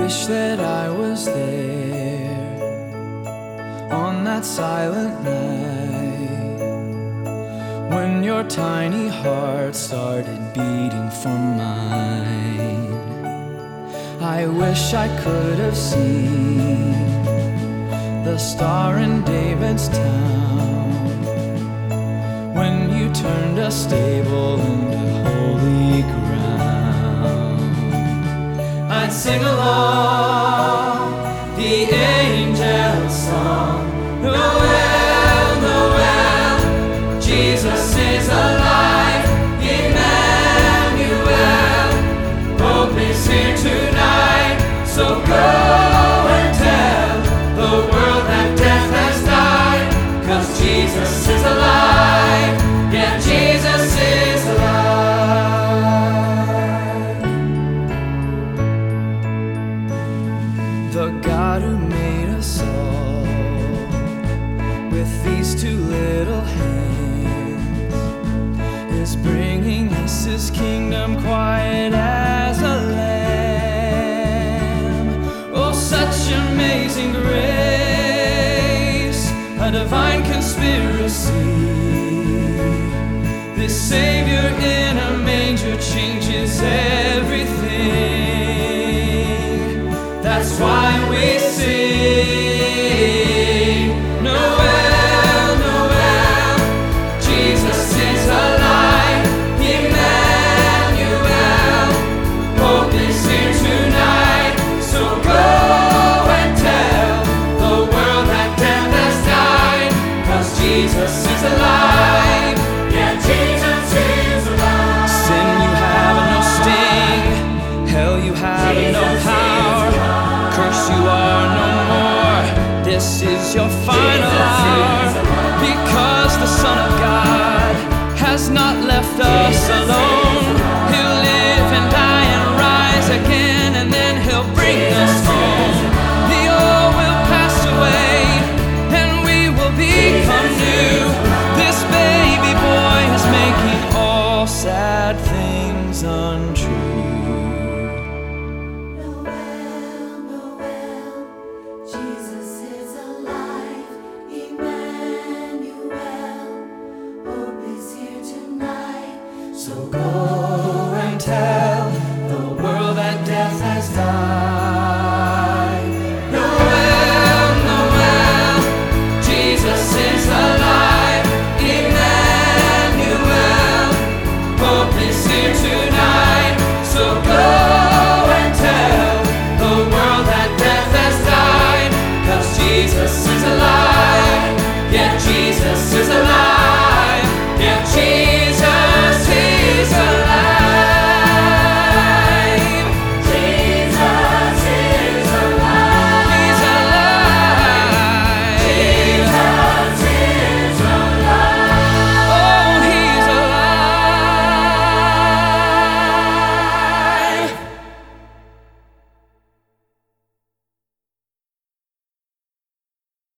wish that I was there on that silent night when your tiny heart started beating for mine. I wish I could have seen the star in David's town when you turned a stable into holy ground. I'd sing along the angel's song, Noel, Noel, Jesus is alive, Emmanuel, hope is here tonight, so go and tell the world that death has died, 'cause Jesus is alive, yeah, Jesus is alive. The God who made us all with these two little hands is bringing us his kingdom quiet as a lamb. Oh, such amazing grace, a divine conspiracy. This Savior in a manger changes everything. That's why we sing, Noel, Noel, Jesus is alive, Emmanuel, hope is here tonight, so go and tell the world that death has died, 'cause Jesus is alive, yeah, Jesus is alive. Sin, you have no sting, hell, you have no power, curse, you are no more, this is your final hour, because the Son of God has not left us alone. He'll live and die and rise again, and then he'll bring us home. The old will pass away and we will become new. This baby boy is making all sad things untrue. Noel, Noel, Jesus is alive, Emmanuel, hope is here tonight, So go and tell the world that death has died. Noel, Noel, Jesus is alive, Emmanuel, hope is here tonight.